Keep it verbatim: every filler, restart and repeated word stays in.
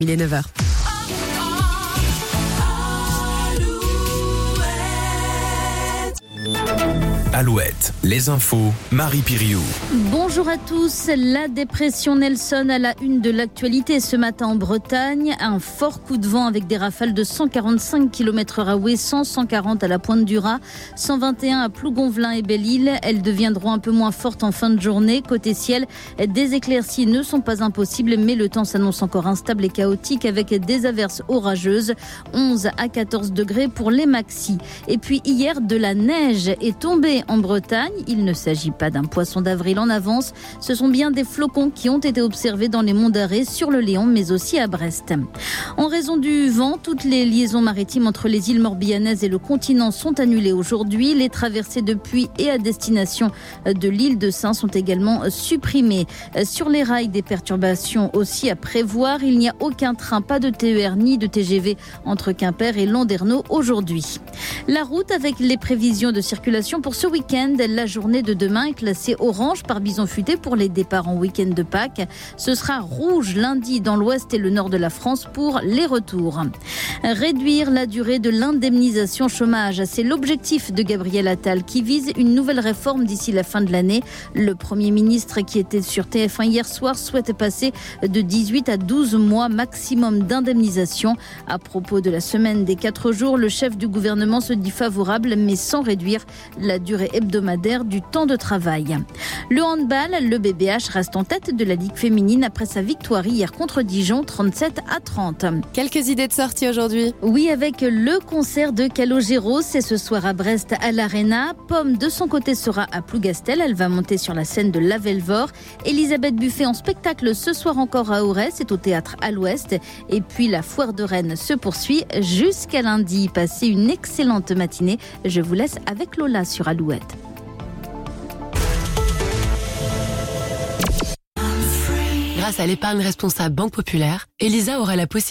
Il est neuf heures. Alouette, les infos, Marie Piriou. Bonjour à tous. La dépression Nelson à la une de l'actualité ce matin en Bretagne. Un fort coup de vent avec des rafales de cent quarante-cinq kilomètres heure à Ouessant, cent quarante à la Pointe du Raz, cent vingt et un à Plougonvelin et Belle-Île. Elles deviendront un peu moins fortes en fin de journée. Côté ciel, des éclaircies ne sont pas impossibles, mais le temps s'annonce encore instable et chaotique avec des averses orageuses. onze à quatorze degrés pour les maxis. Et puis hier, de la neige est tombée en Bretagne. Il ne s'agit pas d'un poisson d'avril en avance. Ce sont bien des flocons qui ont été observés dans les monts d'Arrée, sur le Léon, mais aussi à Brest. En raison du vent, toutes les liaisons maritimes entre les îles Morbihanaises et le continent sont annulées aujourd'hui. Les traversées de Puy et à destination de l'île de Sein sont également supprimées. Sur les rails, des perturbations aussi à prévoir. Il n'y a aucun train, pas de T E R ni de T G V entre Quimper et Landerneau aujourd'hui. La route avec les prévisions de circulation pour ce week-end. La journée de demain est classée orange par Bison Futé pour les départs en week-end de Pâques. Ce sera rouge lundi dans l'ouest et le nord de la France pour les retours. Réduire la durée de l'indemnisation chômage, c'est l'objectif de Gabriel Attal qui vise une nouvelle réforme d'ici la fin de l'année. Le Premier ministre qui était sur T F un hier soir souhaite passer de dix-huit à douze mois maximum d'indemnisation. À propos de la semaine des quatre jours, le chef du gouvernement se dit favorable mais sans réduire la durée hebdomadaire du temps de travail. Le handball, le B B H reste en tête de la Ligue féminine après sa victoire hier contre Dijon, trente-sept à trente. Quelques idées de sortie aujourd'hui. Oui, avec le concert de Calogero, c'est ce soir à Brest à l'Arena. Pomme, de son côté, sera à Plougastel. Elle va monter sur la scène de Lavellevore. Elisabeth Buffet en spectacle ce soir encore à Auray, c'est au théâtre à l'Ouest. Et puis la foire de Rennes se poursuit jusqu'à lundi. Passez une excellente matinée. Je vous laisse avec Lola sur Alouette. Grâce à l'épargne responsable Banque Populaire, Elisa aura la possibilité